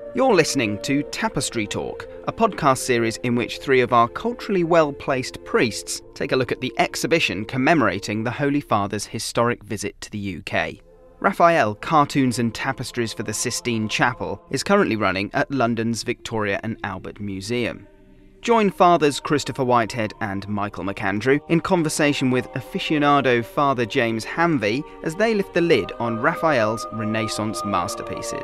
You're listening to Tapestry Talk, a podcast series in which three of our culturally well-placed priests take a look at the exhibition commemorating the Holy Father's historic visit to the UK. Raphael, Cartoons and Tapestries for the Sistine Chapel is currently running at London's Victoria and Albert Museum. Join Fathers Christopher Whitehead and Michael McAndrew in conversation with aficionado Father James Hanvey as they lift the lid on Raphael's Renaissance masterpieces.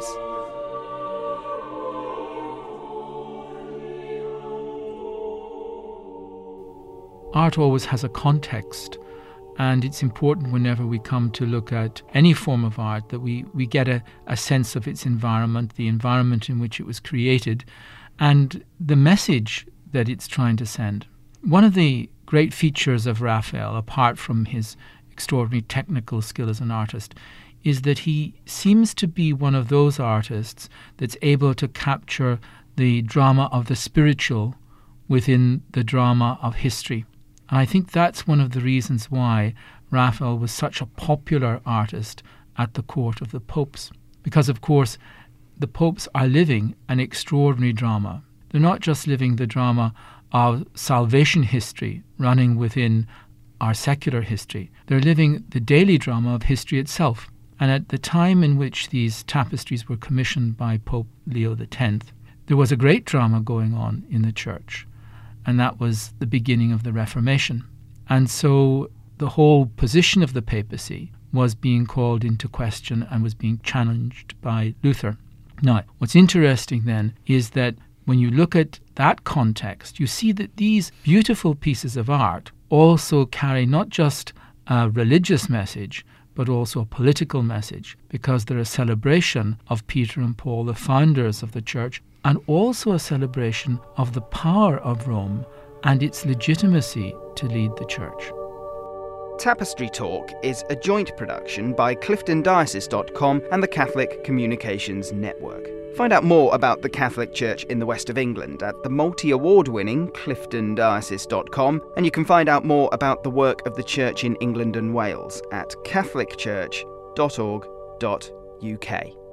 Art always has a context, and it's important whenever we come to look at any form of art that we get a sense of its environment, the environment in which it was created, and the message that it's trying to send. One of the great features of Raphael, apart from his extraordinary technical skill as an artist, is that he seems to be one of those artists that's able to capture the drama of the spiritual within the drama of history. And I think that's one of the reasons why Raphael was such a popular artist at the court of the popes. Because, of course, the popes are living an extraordinary drama. They're not just living the drama of salvation history running within our secular history. They're living the daily drama of history itself. And at the time in which these tapestries were commissioned by Pope Leo X, there was a great drama going on in the church. And that was the beginning of the Reformation. And so the whole position of the papacy was being called into question and was being challenged by Luther. Now, what's interesting then is that when you look at that context, you see that these beautiful pieces of art also carry not just a religious message, but also a political message, because they're a celebration of Peter and Paul, the founders of the church, and also a celebration of the power of Rome and its legitimacy to lead the church. Tapestry Talk is a joint production by CliftonDiocese.com and the Catholic Communications Network. Find out more about the Catholic Church in the West of England at the multi-award-winning CliftonDiocese.com, and you can find out more about the work of the Church in England and Wales at catholicchurch.org.uk.